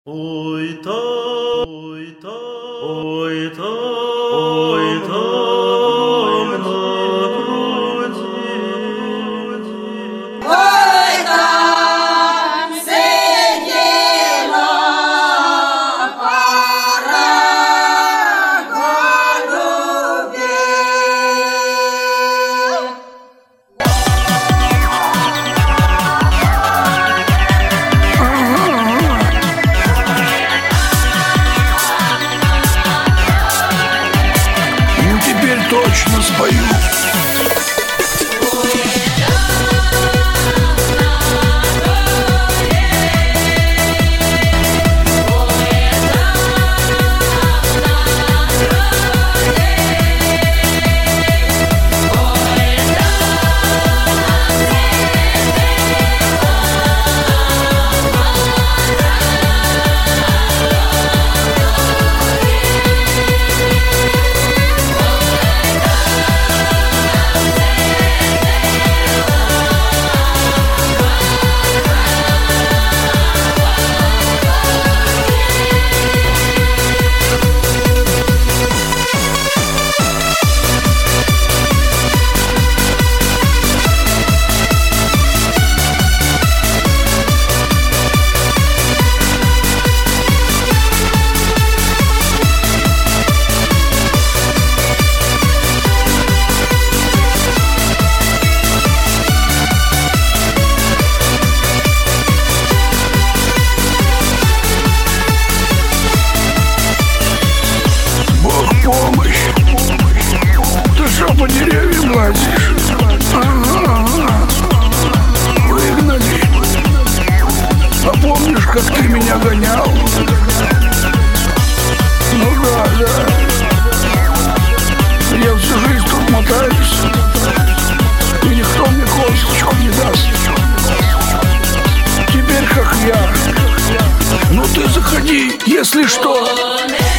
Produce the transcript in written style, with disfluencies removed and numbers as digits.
Ой, там, ой, там, ой, там, ой, там на груди. Ой, там сидела пара голубей. Теперь точно спою. Помощь. Ты что, по деревьям лазишь? Ага. Выгнали. А помнишь, как ты меня гонял? Ну да. Я всю жизнь тут мотаюсь, и никто мне косточку не даст. Теперь как я. Ну ты заходи, если что.